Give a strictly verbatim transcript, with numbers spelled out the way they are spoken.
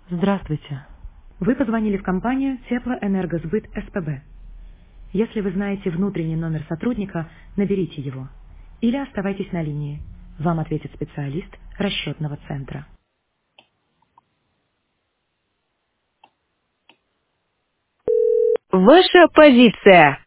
Здравствуйте. Вы позвонили в компанию Теплоэнергосбыт СПБ. Если вы знаете внутренний номер сотрудника, наберите его. Или оставайтесь на линии. Вам ответит специалист расчетного центра. Ваша позиция.